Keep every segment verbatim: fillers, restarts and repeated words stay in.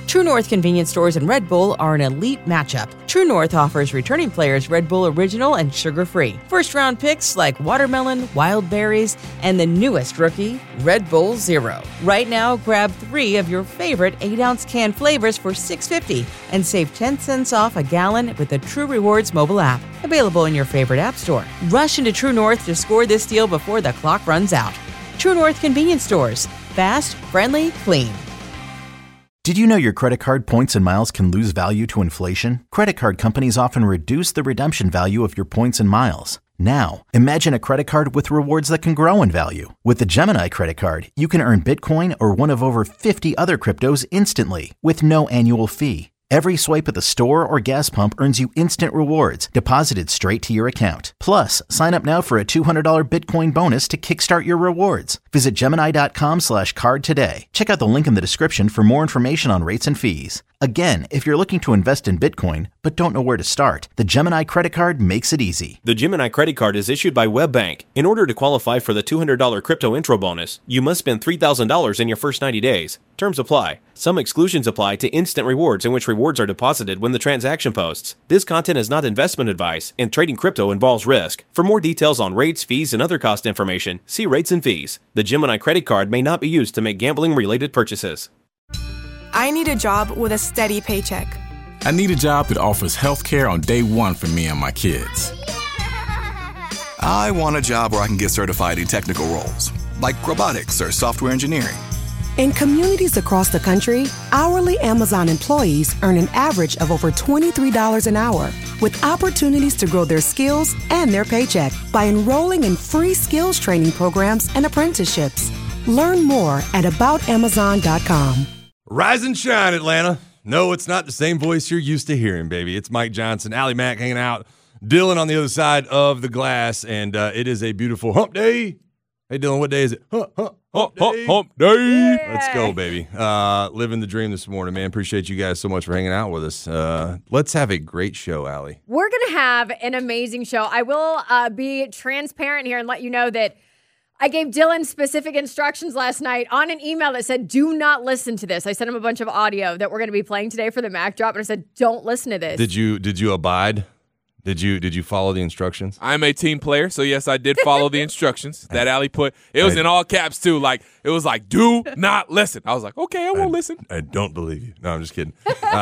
True North convenience stores and Red Bull are an elite matchup. True North offers returning players Red Bull Original and sugar-free. First-round picks like watermelon, wild berries, and the newest rookie, Red Bull Zero. Right now, grab three of your favorite eight ounce can flavors for six dollars and fifty cents and save ten cents off a gallon with the True Rewards mobile app. Available in your favorite app store. Rush into True North to score this deal before the clock runs out. True North convenience stores. Fast, friendly, clean. Did you know your credit card points and miles can lose value to inflation? Credit card companies often reduce the redemption value of your points and miles. Now, imagine a credit card with rewards that can grow in value. With the Gemini credit card, you can earn Bitcoin or one of over fifty other cryptos instantly with no annual fee. Every swipe at the store or gas pump earns you instant rewards deposited straight to your account. Plus, sign up now for a two hundred dollars Bitcoin bonus to kickstart your rewards. Visit Gemini.com slash card today. Check out the link in the description for more information on rates and fees. Again, if you're looking to invest in Bitcoin but don't know where to start, the Gemini credit card makes it easy. The Gemini credit card is issued by WebBank. In order to qualify for the two hundred dollars crypto intro bonus, you must spend three thousand dollars in your first ninety days. Terms apply. Some exclusions apply to instant rewards, in which rewards are deposited when the transaction posts. This content is not investment advice, and trading crypto involves risk. For more details on rates, fees, and other cost information, see rates and fees. The Gemini credit card may not be used to make gambling-related purchases. I need a job with a steady paycheck. I need a job that offers health care on day one for me and my kids. I want a job where I can get certified in technical roles, like robotics or software engineering. In communities across the country, hourly Amazon employees earn an average of over twenty-three dollars an hour, with opportunities to grow their skills and their paycheck by enrolling in free skills training programs and apprenticeships. Learn more at about amazon dot com. Rise and shine, Atlanta. No, it's not the same voice you're used to hearing, baby. It's Mike Johnson, Allie Mack hanging out, Dylan on the other side of the glass, and uh, it is a beautiful hump day. Hey, Dylan, what day is it? Hump, hump, hump, hump day. Hump day. Yeah. Let's go, baby. Uh, living the dream this morning, man. Appreciate you guys so much for hanging out with us. Uh, let's have a great show, Allie. We're going to have an amazing show. I will uh, be transparent here and let you know that I gave Dylan specific instructions last night on an email that said, do not listen to this. I sent him a bunch of audio that we're going to be playing today for the Mac Drop, and I said, don't listen to this. Did you Did you abide? Did you Did you follow the instructions? I'm a team player, so yes, I did follow the instructions that Allie put. It was I, in all caps, too. Like, it was like, do not listen. I was like, okay, I won't I, listen. I don't believe you. No, I'm just kidding.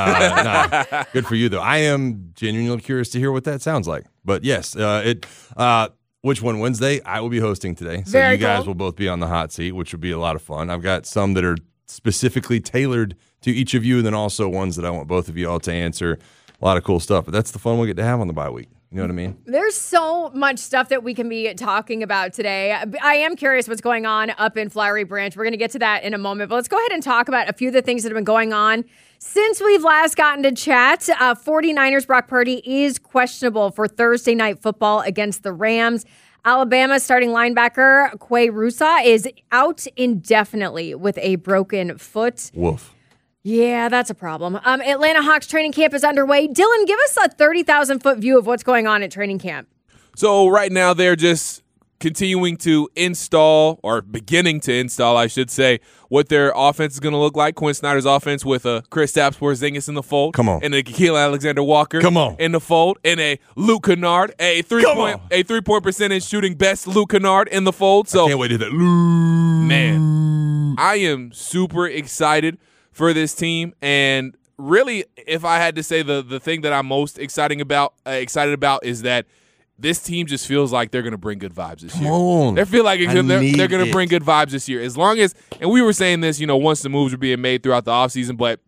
Uh, nah, good for you, though. I am genuinely curious to hear what that sounds like. But yes, uh, it... Uh, Which one? Wednesday? I will be hosting today. So Very you guys cool. will both be on the hot seat, which will be a lot of fun. I've got some that are specifically tailored to each of you, and then also ones that I want both of you all to answer. A lot of cool stuff. But that's the fun we'll get to have on the bye week. You know what I mean? There's so much stuff that we can be talking about today. I am curious what's going on up in Flowery Branch. We're going to get to that in a moment. But let's go ahead and talk about a few of the things that have been going on since we've last gotten to chat. Uh, 49ers Brock Purdy is questionable for Thursday night football against the Rams. Alabama starting linebacker Quay Rusa is out indefinitely with a broken foot. Woof. Yeah, that's a problem. Um, Atlanta Hawks training camp is underway. Dylan, give us a thirty thousand foot view of what's going on at training camp. So right now they're just continuing to install, or beginning to install, I should say, what their offense is going to look like. Quinn Snyder's offense with a Kristaps Porzingis in the fold. Come on. And a Shaquille Alexander Walker. Come on. In the fold. And a Luke Kennard, a three-point a three-point percentage shooting best Luke Kennard in the fold. So I can't wait to hear that. Luke. Man, I am super excited for this team. And really, if I had to say the, the thing that I'm most exciting about, uh, excited about is that this team just feels like they're going to bring good vibes this Come year. on. They feel like they're, they're going to it. bring good vibes this year. As long as, and we were saying this, you know, once the moves were being made throughout the offseason, but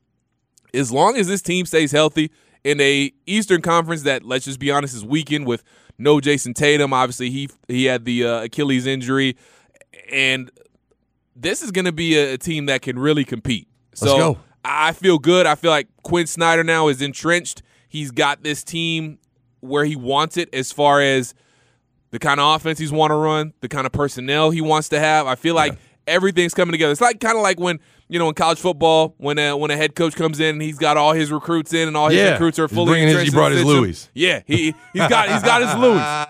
as long as this team stays healthy in a Eastern Conference that, let's just be honest, is weakened with no Jason Tatum. Obviously, he he had the uh, Achilles injury. And this is going to be a, a team that can really compete. So Let's go. I feel good. I feel like Quinn Snyder now is entrenched. He's got this team where he wants it as far as the kind of offense he's want to run, the kind of personnel he wants to have. I feel like yeah. everything's coming together. It's like kind of like when, you know, in college football, when a, when a head coach comes in and he's got all his recruits in and all his yeah. recruits are he's fully his, He brought his Louis. Yeah, he, he's got he's got his Louis.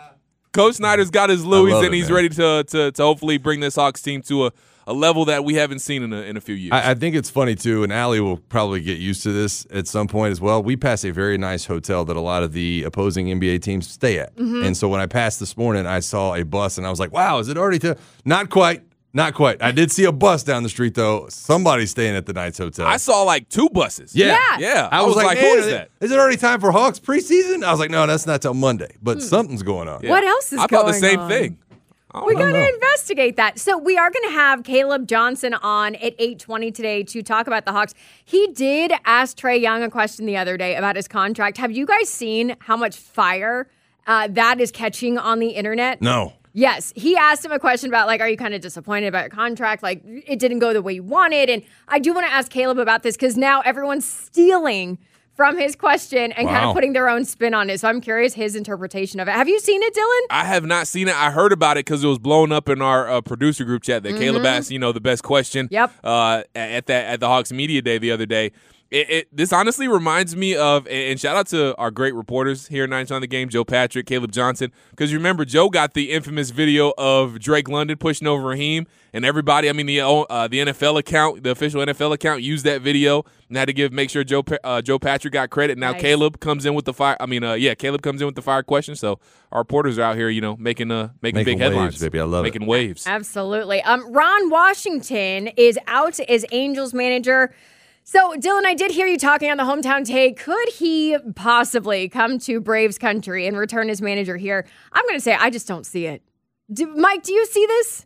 Coach Snyder's got his Louis, love and it, he's man. ready to, to to hopefully bring this Hawks team to a, a level that we haven't seen in a, in a few years. I, I think it's funny, too, and Allie will probably get used to this at some point as well. We pass a very nice hotel that a lot of the opposing N B A teams stay at. Mm-hmm. And so when I passed this morning, I saw a bus, and I was like, wow, is it already to? Not quite. Not quite. I did see a bus down the street, though. Somebody's staying at the Knights Hotel. I saw like two buses. Yeah. Yeah. Yeah. I was, like, who man, is that? Is it already time for Hawks preseason? I was like, no, that's not till Monday. But something's going on. Yeah. What else is I going thought the same on? thing. I We don't got know. to investigate that. So we are going to have Caleb Johnson on at eight twenty today to talk about the Hawks. He did ask Trae Young a question the other day about his contract. Have you guys seen how much fire uh, that is catching on the internet? No. Yes. He asked him a question about, like, are you kind of disappointed about your contract? Like, it didn't go the way you wanted. And I do want to ask Caleb about this because now everyone's stealing from his question and kind Wow. of putting their own spin on it. So I'm curious his interpretation of it. Have you seen it, Dylan? I have not seen it. I heard about it because it was blown up in our uh, producer group chat that Caleb asked, you know, the best question. Yep. Uh, at that at the Hawks Media Day the other day. It, it, this honestly reminds me of, and shout out to our great reporters here at Niners on the Game, Joe Patrick, Caleb Johnson, because you remember Joe got the infamous video of Drake London pushing over Raheem, and everybody, I mean the uh, the N F L account, the official N F L account, used that video and had to give make sure Joe uh, Joe Patrick got credit. Now Nice. Caleb comes in with the fire. I mean, uh, yeah, Caleb comes in with the fire question. So our reporters are out here, you know, making uh making, Making big headlines, waves, baby. I love it. making waves. Absolutely. Um, Ron Washington is out as Angels manager. So, Dylan, I did hear you talking on the Hometown Take. Could he possibly come to Braves country and return as manager here? I'm going to say I just don't see it. Do, Mike, do you see this?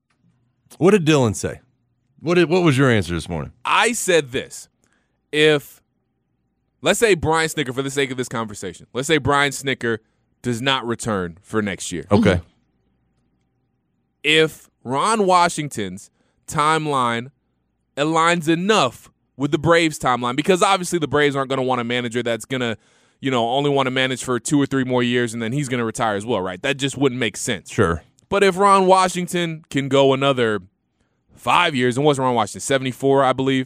What did Dylan say? What did, what was your answer this morning? I said this. If, let's say Brian Snicker, for the sake of this conversation, let's say Brian Snicker does not return for next year. Okay. If Ron Washington's timeline aligns enough with the Braves timeline, because obviously the Braves aren't going to want a manager that's going to, you know, only want to manage for two or three more years and then he's going to retire as well, right? That just wouldn't make sense. Sure. But if Ron Washington can go another five years, and what's Ron Washington, seventy-four, I believe.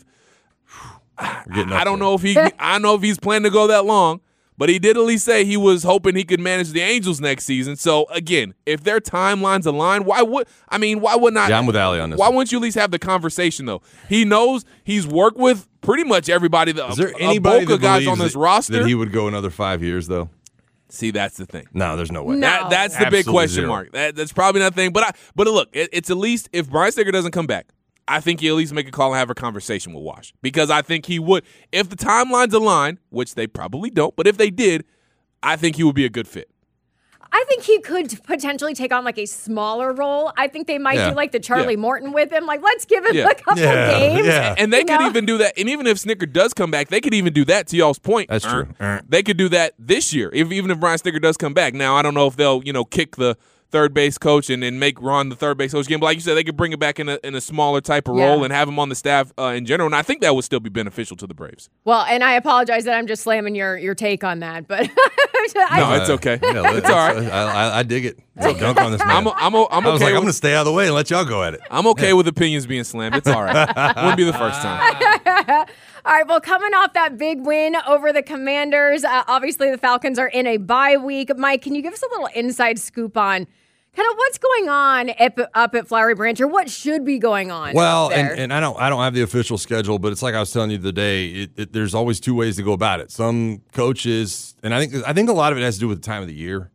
We're getting up I don't there. know if he, I don't know if he's planning to go that long, but he did at least say he was hoping he could manage the Angels next season. So again, if their timelines align, why would I mean? Why would not? Yeah, I'm with Allie on this Why one. wouldn't you at least have the conversation though? He knows he's worked with pretty much everybody. The, Is there a, anybody a bulk of that guys believes on this that, roster. that he would go another five years, though? See, that's the thing. No, there's no way. No. That, that's the big Absolutely question zero. mark. That, that's probably not the thing. But I, but look, it, it's at least if Brian Snicker doesn't come back, I think you at least make a call and have a conversation with Wash, because I think he would, if the timelines align, which they probably don't, but if they did, I think he would be a good fit. I think he could potentially take on like a smaller role. I think they might Yeah. do like the Charlie Yeah. Morton with him. Like, let's give him Yeah. a couple Yeah. games. Yeah. And they You could know? even do that. And even if Snicker does come back, they could even do that, to y'all's point. That's true. Uh, They could do that this year, if even if Brian Snicker does come back. Now, I don't know if they'll, you know, kick the third base coach and, and make Ron the third base coach again. But like you said, they could bring it back in a, in a smaller type of Yeah. role and have him on the staff uh, in general. And I think that would still be beneficial to the Braves. Well, and I apologize that I'm just slamming your, your take on that, but I, No, it's okay. Yeah, It's all right. I, I, I dig it. So dunk on this man. I'm, a, I'm, a, I'm I was okay like, I'm with going to stay out of the way and let y'all go at it. I'm okay with opinions being slammed. It's all right. Wouldn't be the first time. All right, well, coming off that big win over the Commanders, uh, obviously the Falcons are in a bye week. Mike, can you give us a little inside scoop on kind of what's going on up, up at Flowery Branch, or what should be going on? Well, up there? and, and I don't I don't have the official schedule, but it's like I was telling you the day. It, it, there's always two ways to go about it. Some coaches, and I think I think a lot of it has to do with the time of the year.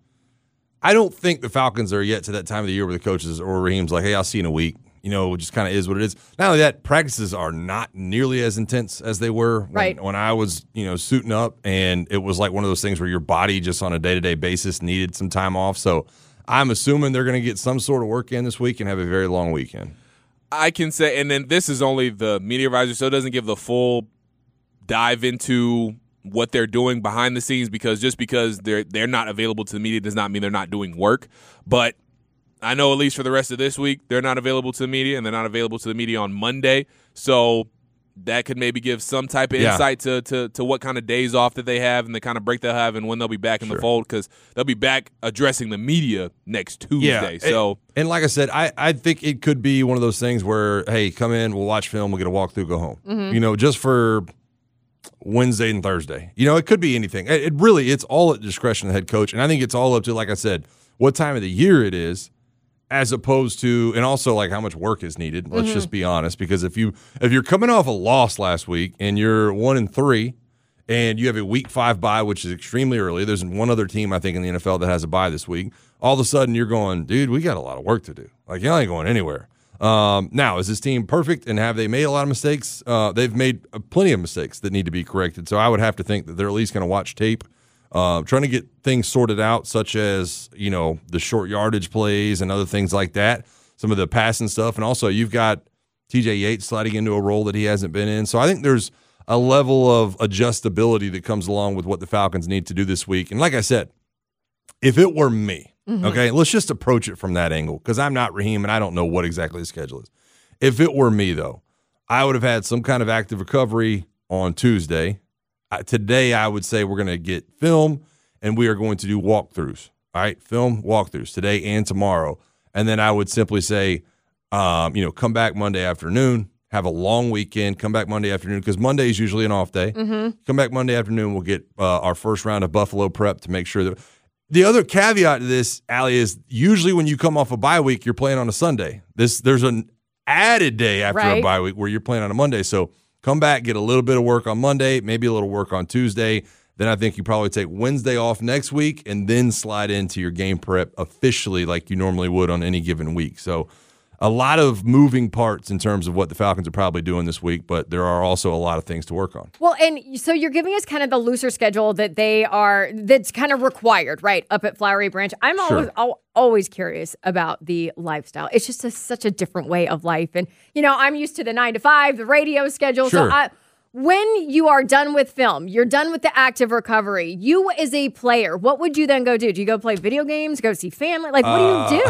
I don't think the Falcons are yet to that time of the year where the coaches or Raheem's like, hey, I'll see you in a week. You know, it just kind of is what it is. Not only that, practices are not nearly as intense as they were when, Right. when I was, you know, suiting up, and it was like one of those things where your body just on a day-to-day basis needed some time off. So I'm assuming they're going to get some sort of work in this week and have a very long weekend. I can say, and then this is only the media advisor, so it doesn't give the full dive into what they're doing behind the scenes, because just because they're they're not available to the media does not mean they're not doing work. But I know at least for the rest of this week, they're not available to the media, and they're not available to the media on Monday. So that could maybe give some type of Yeah. insight to, to to what kind of days off that they have and the kind of break they'll have and when they'll be back in Sure. the fold, because they'll be back addressing the media next Tuesday. So and, and like I said, I, I think it could be one of those things where, hey, come in, we'll watch film, we'll get a walkthrough, go home. Mm-hmm. You know, just for Wednesday and Thursday. You know, it could be anything. It, it really, it's all at the discretion of the head coach. And I think it's all up to, like I said, what time of the year it is, as opposed to, and also like how much work is needed. Let's Mm-hmm. just be honest, because if you if you're coming off a loss last week and you're one and three, and you have a week five bye, which is extremely early. There's one other team I think in the N F L that has a bye this week. All of a sudden, you're going, dude, we got a lot of work to do. Like, y'all ain't going anywhere. Um, now, is this team perfect, and have they made a lot of mistakes? Uh, they've made plenty of mistakes that need to be corrected. So I would have to think that they're at least going to watch tape, uh, trying to get things sorted out, such as, you know, the short yardage plays and other things like that, some of the passing stuff. And also, you've got T J Yates sliding into a role that he hasn't been in. So I think there's a level of adjustability that comes along with what the Falcons need to do this week. And like I said, if it were me, mm-hmm. okay, let's just approach it from that angle, because I'm not Raheem and I don't know what exactly the schedule is. If it were me, though, I would have had some kind of active recovery on Tuesday. Uh, today, I would say we're going to get film and we are going to do walkthroughs, all right, film walkthroughs today and tomorrow. And then I would simply say, um, you know, come back Monday afternoon, have a long weekend, come back Monday afternoon, because Monday is usually an off day. Mm-hmm. Come back Monday afternoon, we'll get uh, our first round of Buffalo prep to make sure that – the other caveat to this, Allie, is usually when you come off a bye week, you're playing on a Sunday. This There's an added day after right. a bye week where you're playing on a Monday. So come back, get a little bit of work on Monday, maybe a little work on Tuesday. Then I think you probably take Wednesday off next week and then slide into your game prep officially like you normally would on any given week. So a lot of moving parts in terms of what the Falcons are probably doing this week, but there are also a lot of things to work on. Well, and so you're giving us kind of the looser schedule that they are, that's kind of required, right, up at Flowery Branch. I'm Sure. always al- always curious about the lifestyle. It's just a, such a different way of life. And, you know, I'm used to the nine to five, the radio schedule. Sure. So I, when you are done with film, you're done with the active recovery, you as a player, what would you then go do? Do you go play video games, go see family? Like, what Uh, do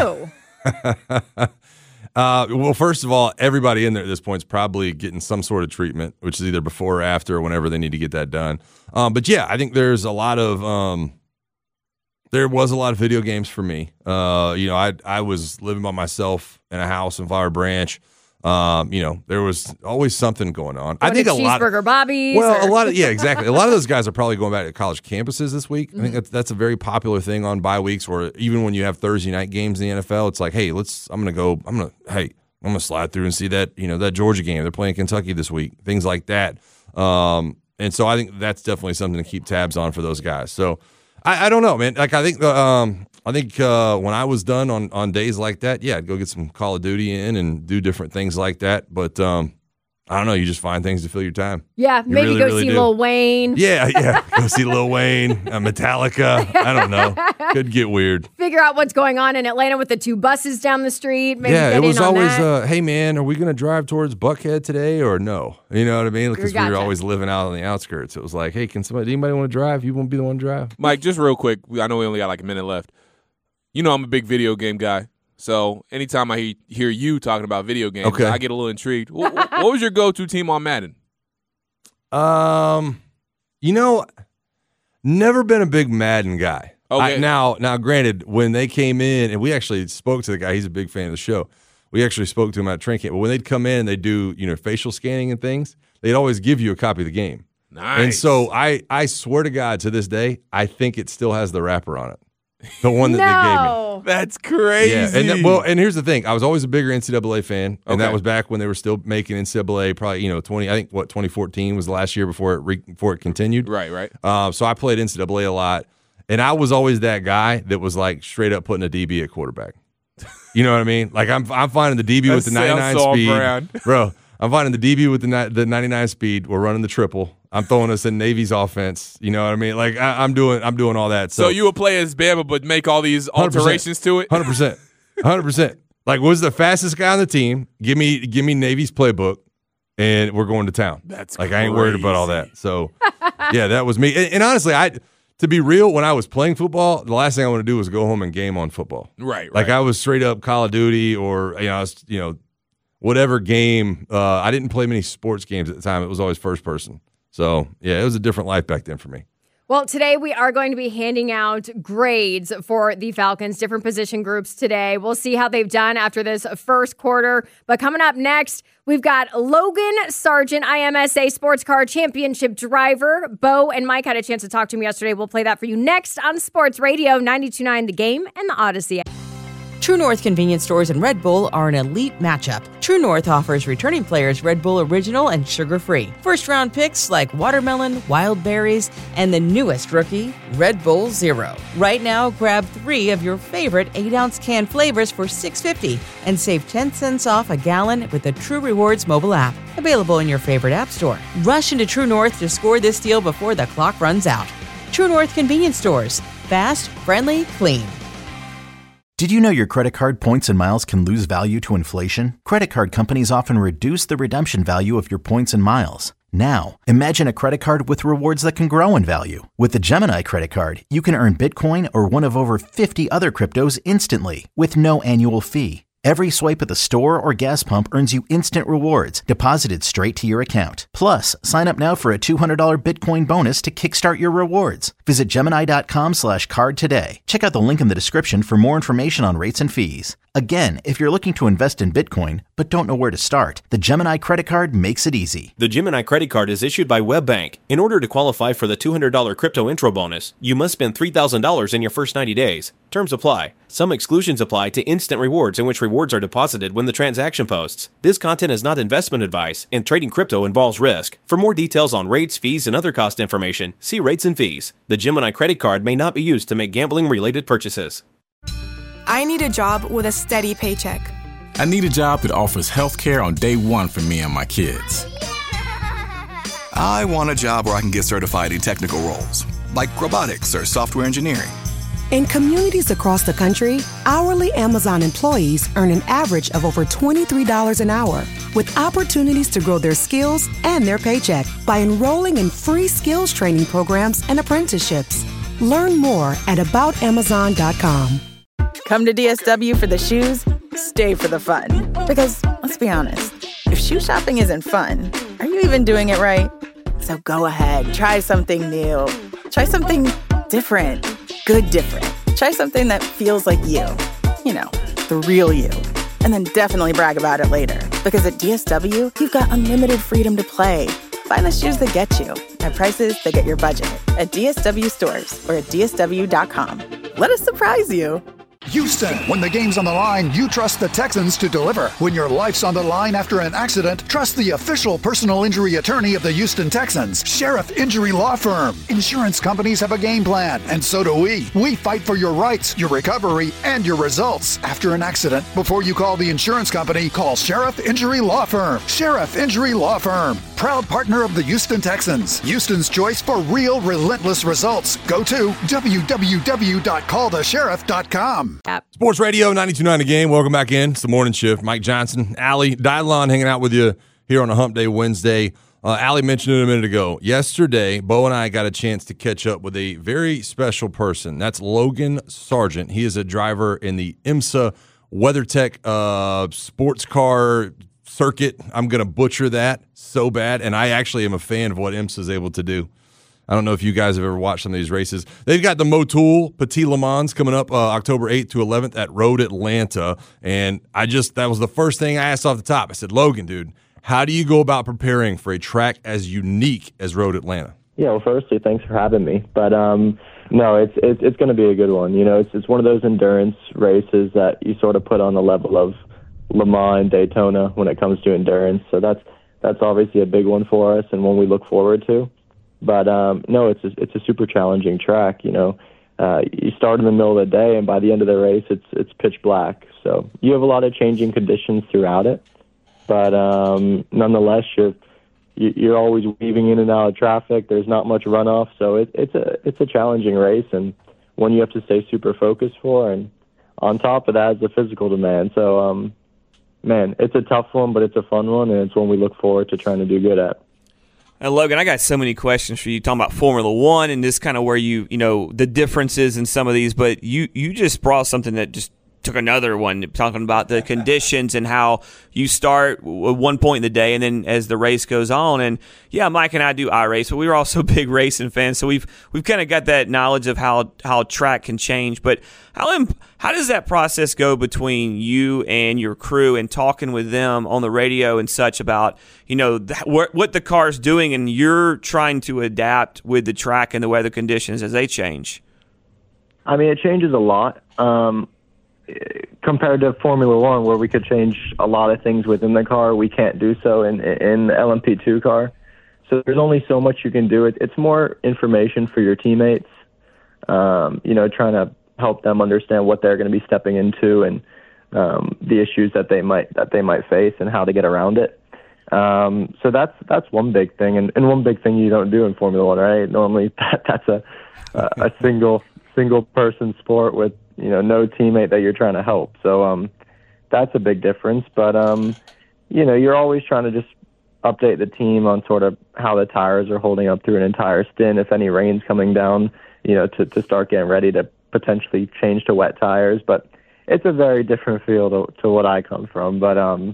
you do? Uh, well, first of all, everybody in there at this point is probably getting some sort of treatment, which is either before or after or whenever they need to get that done. Um, but yeah, I think there's a lot of um, there was a lot of video games for me. Uh, you know, I I was living by myself in a house in Flower Branch. Um, you know, there was always something going on. Going I think to a lot. Cheeseburger Bobby's. Well, or- a lot of yeah, exactly. A lot of those guys are probably going back to college campuses this week. Mm-hmm. I think that's that's a very popular thing on bye weeks, or even when you have Thursday night games in the N F L. It's like, hey, let's. I'm gonna go. I'm gonna. Hey, I'm gonna slide through and see that. You know, that Georgia game. They're playing Kentucky this week. Things like that. Um, and so I think that's definitely something to keep tabs on for those guys. So I, I don't know, man. Like I think the um. I think uh, when I was done on, on days like that, yeah, I'd go get some Call of Duty in and do different things like that. But um, I don't know. You just find things to fill your time. Yeah, You maybe really, go really see do. Lil Wayne. Yeah, yeah. Go see Lil Wayne, uh, Metallica. I don't know. Could get weird. Figure out what's going on in Atlanta with the two buses down the street. Maybe yeah, get it was in on always, that. uh, hey, man, are we going to drive towards Buckhead today or no? You know what I mean? Because we Gotcha. were always living out on the outskirts. It was like, hey, can somebody, anybody want to drive? You want to be the one to drive? Mike, just real quick, I know we only got like a minute left. You know I'm a big video game guy, so anytime I he- hear you talking about video games, Okay. I get a little intrigued. What, what was your go-to team on Madden? Um, you know, never been a big Madden guy. Okay. I, now, now, granted, when they came in, and we actually spoke to the guy, he's a big fan of the show. We actually spoke to him at training camp. But when they'd come in and they do, you know, facial scanning and things, they'd always give you a copy of the game. Nice. And so I, I swear to God, to this day, I think it still has the wrapper on it. The one that they gave me. No. That's crazy. Yeah, and that, well, and here's the thing: I was always a bigger N C double A fan, and that Okay. was back when they were still making N C double A. Probably, you know, twenty. I think what twenty fourteen was the last year before it re, before it continued. Right, right. Uh, so I played N C double A a lot, and I was always that guy that was like straight up putting a D B at quarterback. You know what I mean? Like I'm, I'm finding the D B with the That sounds ninety-nine so speed, brand. bro. I'm finding the D B with the ni- the ninety-nine speed. We're running the triple. I'm throwing us in Navy's offense. You know what I mean? Like I, I'm doing, I'm doing all that. So, So, you would play as Bama, but make all these alterations to it? Hundred percent, hundred percent. Like, was the fastest guy on the team? Give me, give me Navy's playbook, and we're going to town. That's like I ain't worried about all crazy. that. So, yeah, that was me. And, and honestly, I, to be real, when I was playing football, the last thing I want to do was go home and game on football. Right, Like right. I was straight up Call of Duty or you know, I was, you know, whatever game. Uh, I didn't play many sports games at the time. It was always first person. So yeah, it was a different life back then for me. Well, today we are going to be handing out grades for the Falcons, different position groups today. We'll see how they've done after this first quarter. But coming up next, we've got Logan Sargent, I M S A Sports Car Championship driver. Bo and Mike had a chance to talk to him yesterday. We'll play that for you next on Sports Radio ninety-two point nine The Game and the Odyssey. True North convenience stores and Red Bull are an elite matchup. True North offers returning players Red Bull Original and sugar-free. First-round picks like watermelon, wild berries, and the newest rookie, Red Bull Zero. Right now, grab three of your favorite eight-ounce can flavors for six dollars and fifty cents and save ten cents off a gallon with the True Rewards mobile app. Available in your favorite app store. Rush into True North to score this deal before the clock runs out. True North convenience stores. Fast, friendly, clean. Did you know your credit card points and miles can lose value to inflation? Credit card companies often reduce the redemption value of your points and miles. Now, imagine a credit card with rewards that can grow in value. With the Gemini credit card, you can earn Bitcoin or one of over fifty other cryptos instantly with no annual fee. Every swipe at the store or gas pump earns you instant rewards deposited straight to your account. Plus, sign up now for a two hundred dollars Bitcoin bonus to kickstart your rewards. Visit Gemini.com slash card today. Check out the link in the description for more information on rates and fees. Again, if you're looking to invest in Bitcoin but don't know where to start, the Gemini credit card makes it easy. The Gemini credit card is issued by WebBank. In order to qualify for the two hundred dollars crypto intro bonus, you must spend three thousand dollars in your first ninety days. Terms apply. Some exclusions apply to instant rewards, in which rewards are deposited when the transaction posts. This content is not investment advice, and trading crypto involves risk. For more details on rates, fees, and other cost information, see rates and fees. The Gemini credit card may not be used to make gambling-related purchases. I need a job with a steady paycheck. I need a job that offers health care on day one for me and my kids. I want a job where I can get certified in technical roles, like robotics or software engineering. In communities across the country, hourly Amazon employees earn an average of over twenty-three dollars an hour, with opportunities to grow their skills and their paycheck by enrolling in free skills training programs and apprenticeships. Learn more at about amazon dot com. Come to D S W for the shoes, stay for the fun. Because, let's be honest, if shoe shopping isn't fun, are you even doing it right? So go ahead, try something new. Try something different. Good different. Try something that feels like you. You know, the real you. And then definitely brag about it later. Because at D S W, you've got unlimited freedom to play. Find the shoes that get you at prices that get your budget at D S W stores or at D S W dot com. Let us surprise you. Houston, when the game's on the line, you trust the Texans to deliver. When your life's on the line after an accident, trust the official personal injury attorney of the Houston Texans, Sheriff Injury Law Firm. Insurance companies have a game plan, and so do we. We fight for your rights, your recovery, and your results. After an accident, before you call the insurance company, call Sheriff Injury Law Firm. Sheriff Injury Law Firm, proud partner of the Houston Texans. Houston's choice for real, relentless results. Go to w w w dot call the sheriff dot com. Sports Radio ninety-two point nine The Game. Welcome back in. It's the morning shift. Mike Johnson, Allie Dylon hanging out with you here on a Hump Day Wednesday. Uh, Allie mentioned it a minute ago. Yesterday, Bo and I got a chance to catch up with a very special person. That's Logan Sargent. He is a driver in the IMSA WeatherTech uh, sports car circuit. I'm going to butcher that so bad, and I actually am a fan of what IMSA is able to do. I don't know if you guys have ever watched some of these races. They've got the Motul Petit Le Mans coming up uh, October eighth to eleventh at Road Atlanta. And I just, that was the first thing I asked off the top. I said, Logan, dude, how do you go about preparing for a track as unique as Road Atlanta? Yeah, well, firstly, thanks for having me. But um, no, it's it's, it's going to be a good one. You know, it's it's one of those endurance races that you sort of put on the level of Le Mans and Daytona when it comes to endurance. So that's that's obviously a big one for us and one we look forward to. But um, no, it's a, it's a super challenging track. You know, uh, you start in the middle of the day, and by the end of the race, it's it's pitch black. So you have a lot of changing conditions throughout it. But um, nonetheless, you're you're always weaving in and out of traffic. There's not much runoff, so it, it's a it's a challenging race and one you have to stay super focused for. And on top of that, is the physical demand. So, um, man, it's a tough one, but it's a fun one, and it's one we look forward to trying to do good at. Uh, Logan, I got so many questions for you talking about Formula One and just kind of where you, you know, the differences in some of these, but you, you just brought something that just took another one talking about the conditions and how you start at one point in the day and then as the race goes on. And yeah, Mike and I do iRace, but we were also big racing fans, so we've we've kind of got that knowledge of how how track can change. But how imp- how does that process go between you and your crew and talking with them on the radio and such about, you know, th- what what the car's doing and you're trying to adapt with the track and the weather conditions as they change? I mean, it changes a lot. Um, compared to Formula One, where we could change a lot of things within the car, we can't do so in in the L M P two car. So there's only so much you can do. It, it's more information for your teammates, um, you know, trying to help them understand what they're going to be stepping into and um, the issues that they might that they might face and how to get around it. Um, so that's that's one big thing, and, and one big thing you don't do in Formula One, right? Normally that, that's a a, a single single person sport with, you know, no teammate that you're trying to help. So um, that's a big difference. But, um, you know, you're always trying to just update the team on sort of how the tires are holding up through an entire stint. If any rain's coming down, you know, to, to start getting ready to potentially change to wet tires. But it's a very different feel to, to what I come from. But, um,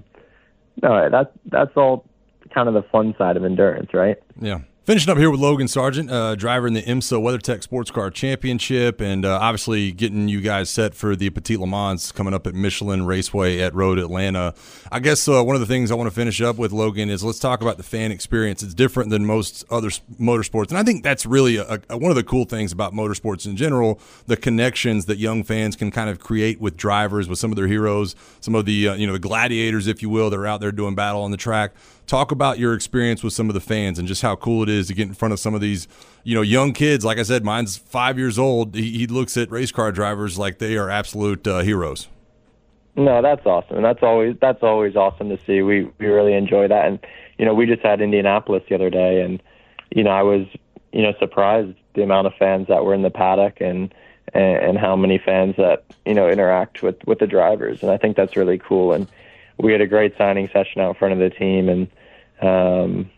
no, that's, that's all kind of the fun side of endurance, right? Yeah. Finishing up here with Logan Sargent, uh, driver in the IMSA WeatherTech Sports Car Championship, and uh, obviously getting you guys set for the Petit Le Mans coming up at Michelin Raceway at Road Atlanta. I guess uh, one of the things I want to finish up with, Logan, is let's talk about the fan experience. It's different than most other motorsports, and I think that's really a, a, one of the cool things about motorsports in general, the connections that young fans can kind of create with drivers, with some of their heroes, some of the uh, you know the gladiators, if you will, that are out there doing battle on the track. Talk about your experience with some of the fans and just how cool it is to get in front of some of these, you know, young kids. Like I said, mine's five years old. He, he looks at race car drivers like they are absolute uh, heroes. No, that's awesome. That's always that's always awesome to see. We we really enjoy that. And, you know, we just had Indianapolis the other day, and, you know, I was, you know, surprised the amount of fans that were in the paddock and and, and how many fans that, you know, interact with, with the drivers. And I think that's really cool. And we had a great signing session out in front of the team, and um,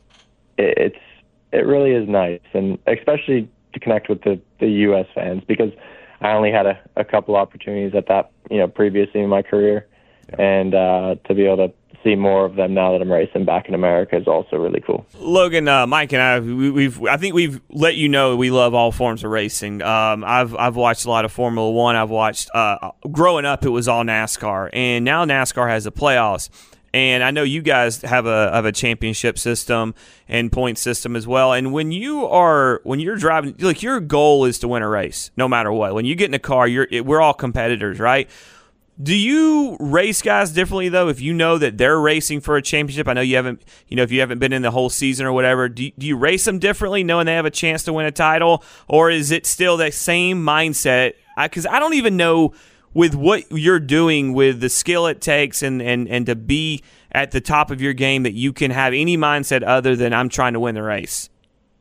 it, it's it really is nice, and especially to connect with the, the U S fans, because I only had a, a couple opportunities at that, you know, previously in my career, and uh, to be able to see more of them now that I'm racing back in America is also really cool. Logan, uh, Mike, and I, we, we've I think we've let you know we love all forms of racing. Um, I've I've watched a lot of Formula One. I've watched uh, growing up, it was all NASCAR, and now NASCAR has the playoffs. And I know you guys have a have a championship system and point system as well. And when you are when you're driving, like your goal is to win a race, no matter what. When you get in a car, you're we're all competitors, right? Do you race guys differently though? If you know that they're racing for a championship, I know you haven't, you know, if you haven't been in the whole season or whatever, do you, do you race them differently, knowing they have a chance to win a title, or is it still that same mindset? Because I, I don't even know with what you're doing with the skill it takes and and and to be at the top of your game that you can have any mindset other than I'm trying to win the race.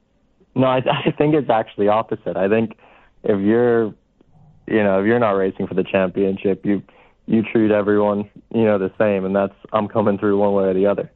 No, I, I think it's actually opposite. I think if you're, you know, if you're not racing for the championship, you. you treat everyone, you know, the same, and that's I'm coming through one way or the other.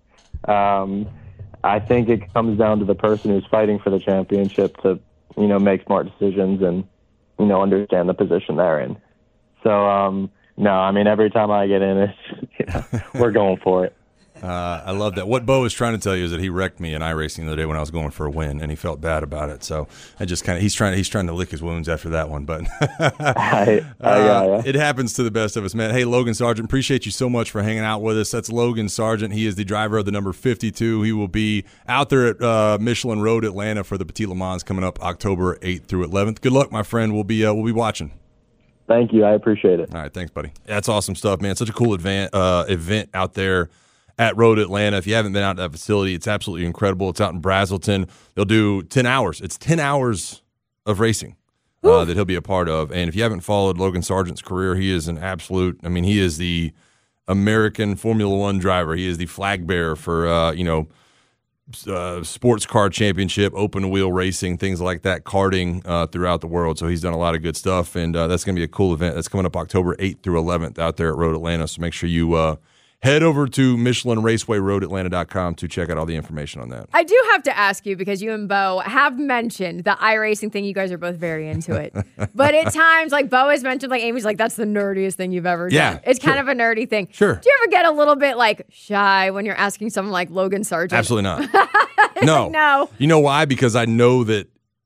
Um, I think it comes down to the person who's fighting for the championship to, you know, make smart decisions and, you know, understand the position they're in. So, um, no, I mean, every time I get in, it's, you know, we're going for it. Uh, I love that. What Bo is trying to tell you is that he wrecked me in iRacing the other day when I was going for a win, and he felt bad about it. So I just kind of he's trying he's trying to lick his wounds after that one. But I, I, uh, it happens to the best of us, man. Hey, Logan Sargent, appreciate you so much for hanging out with us. That's Logan Sargent. He is the driver of the number fifty-two. He will be out there at uh, Michelin Road Atlanta for the Petit Le Mans coming up October eighth through eleventh. Good luck, my friend. We'll be uh, we'll be watching. Thank you. I appreciate it. All right, thanks, buddy. That's awesome stuff, man. Such a cool event uh, event out there at Road Atlanta. If you haven't been out to that facility, it's absolutely incredible. It's out in Brazelton. They'll do ten hours. It's ten hours of racing uh, that he'll be a part of. And if you haven't followed Logan Sargent's career, he is an absolute, I mean, he is the American Formula One driver. He is the flag bearer for, uh, you know, uh, sports car championship, open wheel racing, things like that, karting uh, throughout the world. So he's done a lot of good stuff. And uh, that's going to be a cool event. That's coming up October eighth through eleventh out there at Road Atlanta. So make sure you uh, head over to Michelin Raceway Road Atlanta dot com to check out all the information on that. I do have to ask you, because you and Bo have mentioned the iRacing thing. You guys are both very into it. But at times, like Bo has mentioned, like Amy's like, that's the nerdiest thing you've ever yeah, done. It's sure. kind of a nerdy thing. Sure. Do you ever get a little bit like shy when you're asking someone like Logan Sargent? Absolutely not. no. No. You know why? Because I know that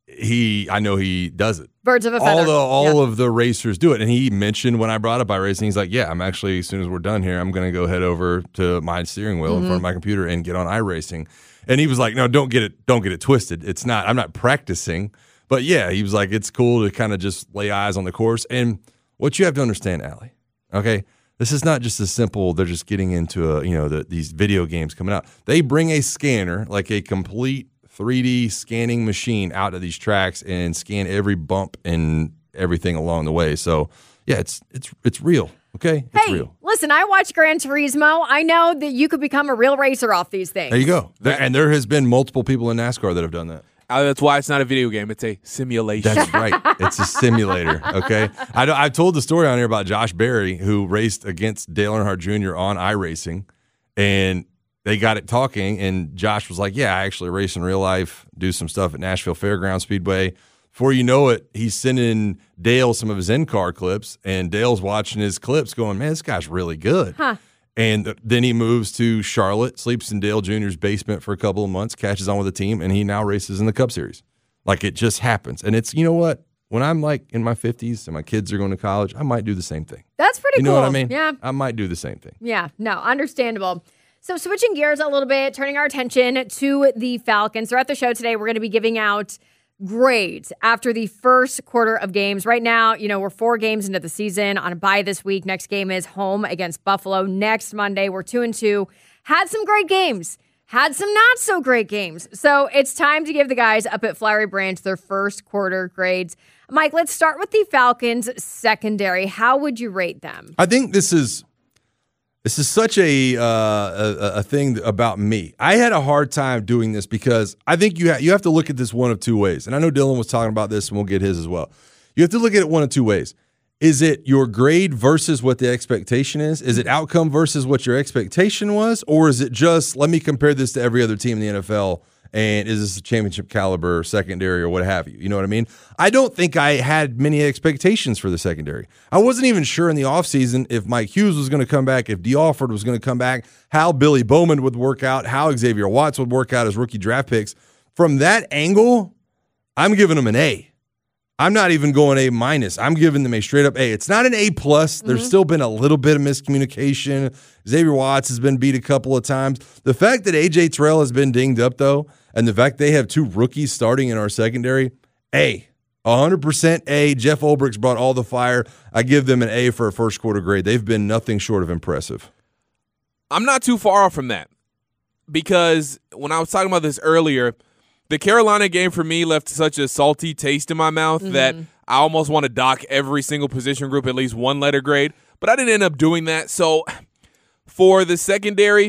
he, I know he does it. Birds of a feather. All the all yeah. of the racers do it, and he mentioned when I brought up iRacing, he's like, "Yeah, I'm actually as soon as we're done here, I'm going to go head over to my steering wheel mm-hmm. in front of my computer and get on iRacing." And he was like, "No, don't get it, don't get it twisted. It's not. I'm not practicing, but yeah, he was like, it's cool to kind of just lay eyes on the course." And what you have to understand, Allie, okay, this is not just as simple. They're just getting into a you know the, these video games coming out. They bring a scanner, like a complete three D scanning machine, out to these tracks and scan every bump and everything along the way. So yeah, it's it's it's real. Okay, it's hey, real. Listen, I watch Gran Turismo. I know that you could become a real racer off these things. There you go. There, and there has been multiple people in NASCAR that have done that. Uh, that's why it's not a video game. It's a simulation. That's right. It's a simulator, okay? I, I told the story on here about Josh Berry, who raced against Dale Earnhardt Junior on iRacing, and they got it talking, and Josh was like, yeah, I actually race in real life, do some stuff at Nashville Fairgrounds Speedway. Before you know it, he's sending Dale some of his in-car clips, and Dale's watching his clips going, man, this guy's really good. Huh. And then he moves to Charlotte, sleeps in Dale Junior's basement for a couple of months, catches on with the team, and he now races in the Cup Series. Like, it just happens. And it's, you know what? When I'm like in my fifties and my kids are going to college, I might do the same thing. That's pretty you cool. You know what I mean? Yeah. I might do the same thing. Yeah. No, understandable. So switching gears a little bit, turning our attention to the Falcons. Throughout the show today, we're going to be giving out grades after the first quarter of games. Right now, you know, we're four games into the season on a bye this week. Next game is home against Buffalo. Next Monday, we're two and two. Had some great games. Had some not so great games. So it's time to give the guys up at Flowery Branch their first quarter grades. Mike, let's start with the Falcons secondary. How would you rate them? I think this is this is such a uh, a, a thing about me. I had a hard time doing this because I think you ha- you have to look at this one of two ways. And I know Dylan was talking about this, and we'll get his as well. You have to look at it one of two ways. Is it your grade versus what the expectation is? Is it outcome versus what your expectation was? Or is it just, let me compare this to every other team in the N F L, and is this a championship caliber secondary or what have you? You know what I mean? I don't think I had many expectations for the secondary. I wasn't even sure in the offseason if Mike Hughes was going to come back, if Dee Alford was going to come back, how Billy Bowman would work out, how Xavier Watts would work out as rookie draft picks. From that angle, I'm giving them an A. I'm not even going A minus. I'm giving them a straight up A. It's not an A plus. Mm-hmm. There's still been a little bit of miscommunication. Xavier Watts has been beat a couple of times. The fact that A J Terrell has been dinged up, though, and the fact they have two rookies starting in our secondary, A. one hundred percent A. Jeff Ulbricht's brought all the fire. I give them an A for a first quarter grade. They've been nothing short of impressive. I'm not too far off from that because when I was talking about this earlier, the Carolina game for me left such a salty taste in my mouth mm-hmm. that I almost want to dock every single position group at least one letter grade, but I didn't end up doing that. So for the secondary,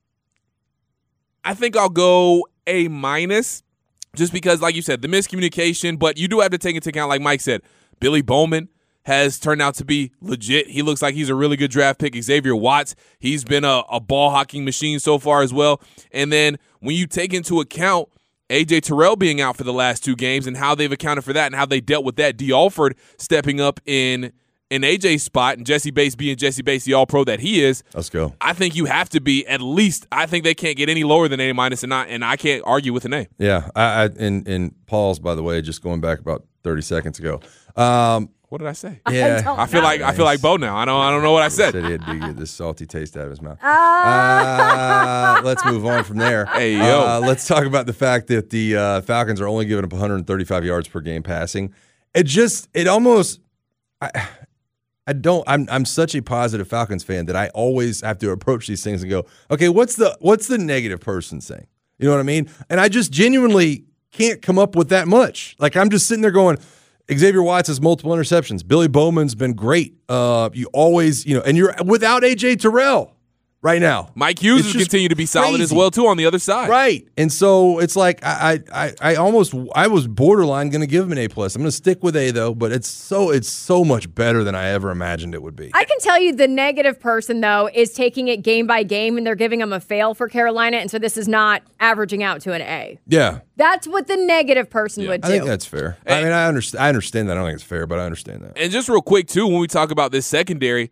I think I'll go A minus just because, like you said, the miscommunication, but you do have to take into account, like Mike said, Billy Bowman has turned out to be legit. He looks like he's a really good draft pick. Xavier Watts, he's been a, a ball hawking machine so far as well. And then when you take into account A J Terrell being out for the last two games and how they've accounted for that and how they dealt with that. Dee Alford stepping up in in A J's spot and Jesse Bates being Jesse Bates, the all-pro that he is. Let's go. I think you have to be at least – I think they can't get any lower than A minus, and, and I can't argue with an A. Yeah. I, I and, and Paul's, by the way, just going back about thirty seconds ago. Um, what did I say? Yeah. I, I feel like I feel like Bo now. I don't I don't know what I said. He said he had to get this salty taste out of his mouth. Uh, let's move on from there. Hey, yo. Uh, let's talk about the fact that the uh, Falcons are only giving up one hundred thirty-five yards per game passing. It just, it almost, I, I don't, I'm I'm such a positive Falcons fan that I always have to approach these things and go, okay, what's the what's the negative person saying? You know what I mean? And I just genuinely can't come up with that much. Like, I'm just sitting there going, Xavier Watts has multiple interceptions. Billy Bowman's been great. Uh, you always, you know, and you're without A J Terrell. right now. Mike Hughes It's has just continued to be solid crazy. as well, too, on the other side. Right. And so it's like I I, I almost I was borderline going to give him an A plus. I'm going to stick with A though, but it's so it's so much better than I ever imagined it would be. I can tell you the negative person, though, is taking it game by game, and they're giving him a fail for Carolina, and so this is not averaging out to an A. Yeah. That's what the negative person would do. I think that's fair. I mean, I understand. I understand that. I don't think it's fair, but I understand that. And just real quick, too, when we talk about this secondary,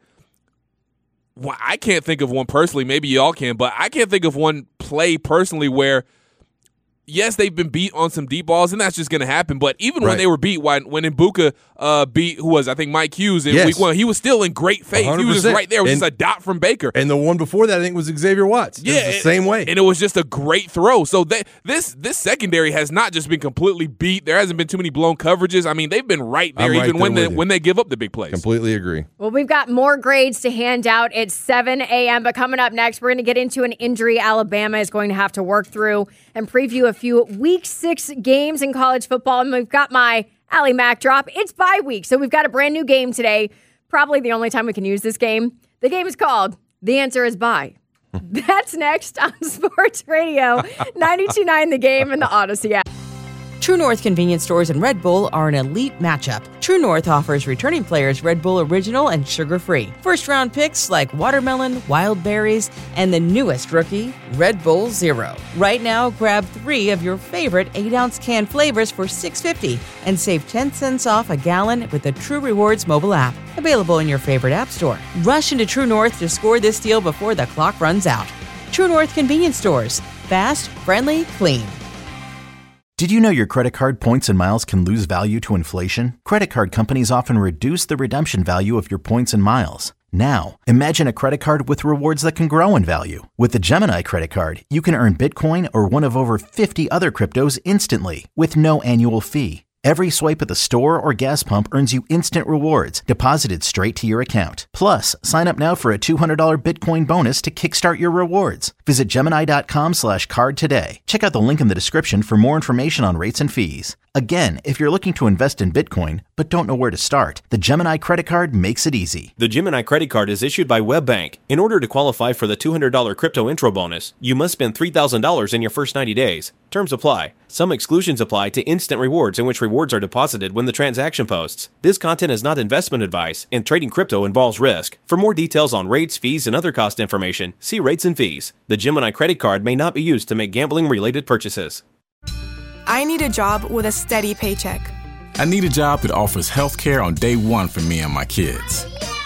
well, I can't think of one personally. Maybe y'all can, but I can't think of one play personally where, yes, they've been beat on some deep balls, and that's just going to happen. But even Right. when they were beat, when, when Mbuka uh, beat, who was, I think, Mike Hughes in Yes. week one, he was still in great faith. one hundred He was percent. just right there. It was And- just a dot from Baker. And the one before that, I think, was Xavier Watts. It was Yeah, the same way. And it was just a great throw. So they, this this secondary has not just been completely beat. There hasn't been too many blown coverages. I mean, they've been right there I'm right even when there they with you. when they give up the big plays. Completely agree. Well, we've got more grades to hand out. It's seven a.m., but coming up next, we're going to get into an injury Alabama is going to have to work through and preview a few Week six games in college football. And we've got my Allie Mac drop. It's bye week, so we've got a brand new game today. Probably the only time we can use this game. The game is called The Answer is Bye. That's next on Sports Radio ninety-two point nine The Game and the Odyssey app. True North convenience stores and Red Bull are an elite matchup. True North offers returning players Red Bull Original and sugar-free. First-round picks like watermelon, wild berries, and the newest rookie, Red Bull Zero. Right now, grab three of your favorite eight-ounce can flavors for six dollars and fifty cents and save ten cents off a gallon with the True Rewards mobile app. Available in your favorite app store. Rush into True North to score this deal before the clock runs out. True North convenience stores. Fast, friendly, clean. Did you know your credit card points and miles can lose value to inflation? Credit card companies often reduce the redemption value of your points and miles. Now, imagine a credit card with rewards that can grow in value. With the Gemini credit card, you can earn Bitcoin or one of over fifty other cryptos instantly with no annual fee. Every swipe at the store or gas pump earns you instant rewards deposited straight to your account. Plus, sign up now for a two hundred dollars Bitcoin bonus to kickstart your rewards. Visit Gemini.com slash card today. Check out the link in the description for more information on rates and fees. Again, if you're looking to invest in Bitcoin but don't know where to start, the Gemini credit card makes it easy. The Gemini credit card is issued by WebBank. In order to qualify for the two hundred dollars crypto intro bonus, you must spend three thousand dollars in your first ninety days. Terms apply. Some exclusions apply to instant rewards in which rewards are deposited when the transaction posts. This content is not investment advice, and trading crypto involves risk. For more details on rates, fees, and other cost information, see rates and fees. The Gemini credit card may not be used to make gambling-related purchases. I need a job with a steady paycheck. I need a job that offers health care on day one for me and my kids.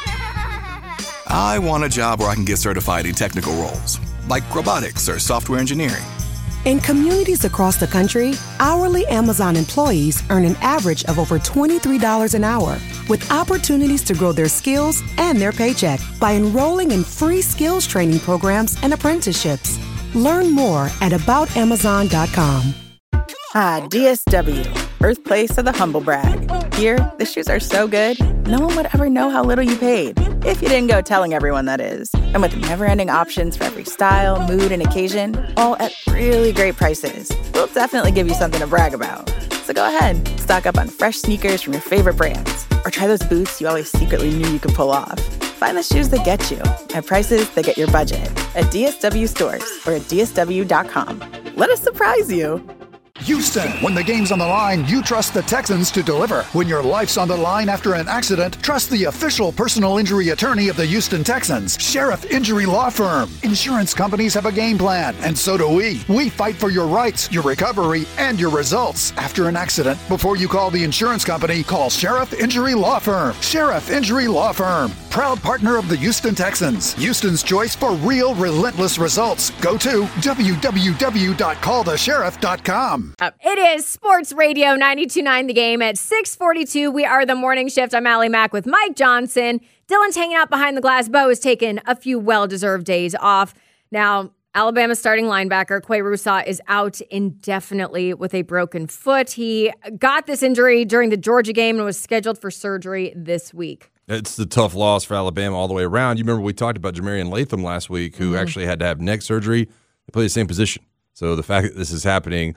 I want a job where I can get certified in technical roles, like robotics or software engineering. In communities across the country, hourly Amazon employees earn an average of over twenty-three dollars an hour, with opportunities to grow their skills and their paycheck by enrolling in free skills training programs and apprenticeships. Learn more at about amazon dot com. Ah, D S W, birthplace of the humble brag. Here, the shoes are so good, no one would ever know how little you paid. If you didn't go telling everyone, that is. And with never-ending options for every style, mood, and occasion, all at really great prices, we'll definitely give you something to brag about. So go ahead, stock up on fresh sneakers from your favorite brands, or try those boots you always secretly knew you could pull off. Find the shoes that get you at prices that get your budget at D S W stores or at D S W dot com. Let us surprise you. Houston, when the game's on the line, you trust the Texans to deliver. When your life's on the line after an accident, trust the official personal injury attorney of the Houston Texans, Sheriff Injury Law Firm. Insurance companies have a game plan, and so do we. We fight for your rights, your recovery, and your results. After an accident, before you call the insurance company, call Sheriff Injury Law Firm. Sheriff Injury Law Firm, proud partner of the Houston Texans. Houston's choice for real, relentless results. Go to w w w dot call the sheriff dot com. It is Sports Radio ninety-two point nine The Game at six forty-two. We are the morning shift. I'm Allie Mack with Mike Johnson. Dylan's hanging out behind the glass. Bo has taken a few well-deserved days off. Now, Alabama starting linebacker Quay Russaw is out indefinitely with a broken foot. He got this injury during the Georgia game and was scheduled for surgery this week. It's the tough loss for Alabama all the way around. You remember we talked about Jamarian Latham last week, who mm-hmm. actually had to have neck surgery. They play the same position. So the fact that this is happening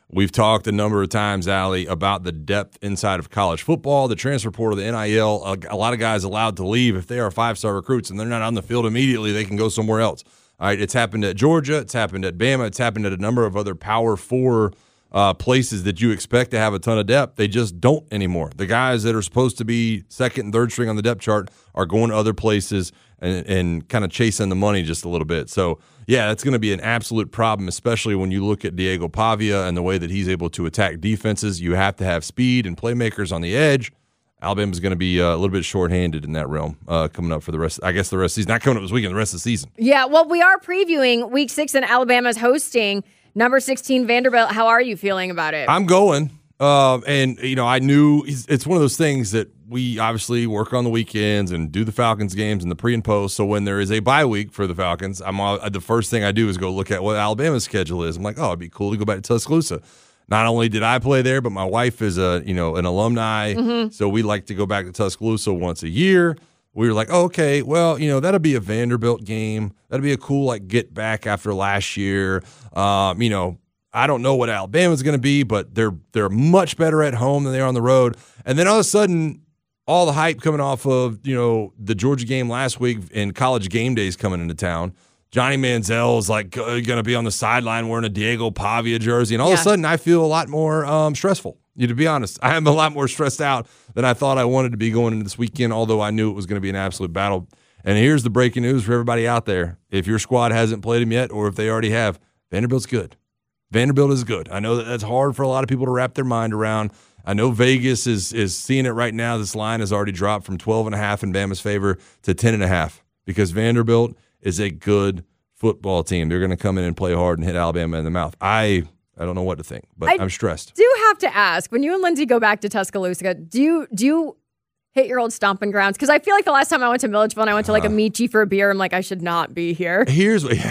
We've talked a number of times, Allie, about the depth inside of college football, the transfer portal, the N I L. A, a lot of guys allowed to leave if they are five-star recruits and they're not on the field immediately, they can go somewhere else. All right, it's happened at Georgia. It's happened at Bama. It's happened at a number of other Power Four uh, places that you expect to have a ton of depth. They just don't anymore. The guys that are supposed to be second and third string on the depth chart are going to other places and, and kind of chasing the money just a little bit. So, yeah, that's going to be an absolute problem, especially when you look at Diego Pavia and the way that he's able to attack defenses. You have to have speed and playmakers on the edge. Alabama's going to be uh, a little bit shorthanded in that realm uh, coming up for the rest, I guess, the rest of the season. Not coming up this weekend, the rest of the season. Yeah, well, we are previewing week six, and Alabama's hosting number sixteen Vanderbilt. How are you feeling about it? I'm going. Uh, and, you know, I knew it's one of those things that we obviously work on the weekends and do the Falcons games in the pre and post. So when there is a bye week for the Falcons, I'm all, the first thing I do is go look at what Alabama's schedule is. I'm like, oh, it'd be cool to go back to Tuscaloosa. Not only did I play there, but my wife is a you know an alumni, mm-hmm. so we like to go back to Tuscaloosa once a year. We were like, oh, okay, well, you know that'll be a Vanderbilt game. That'll be a cool like get back after last year. Um, you know, I don't know what Alabama's going to be, but they're they're much better at home than they are on the road. And then all of a sudden, all the hype coming off of you know the Georgia game last week and College Game Days coming into town. Johnny Manziel's like going to be on the sideline wearing a Diego Pavia jersey, and all yeah. of a sudden I feel a lot more um, stressful. You to be honest, I am a lot more stressed out than I thought I wanted to be going into this weekend, although I knew it was going to be an absolute battle. And here's the breaking news for everybody out there. If your squad hasn't played them yet, or if they already have, Vanderbilt's good. Vanderbilt is good. I know that that's hard for a lot of people to wrap their mind around. I know Vegas is is seeing it right now. This line has already dropped from twelve and a half in Bama's favor to ten and a half because Vanderbilt is a good football team. They're going to come in and play hard and hit Alabama in the mouth. I I don't know what to think, but I I'm stressed. Do have to ask, when you and Lindsay go back to Tuscaloosa, do you do you hit your old stomping grounds? Because I feel like the last time I went to Milledgeville and I went to like a Michi for a beer, I'm like, I should not be here. Here's what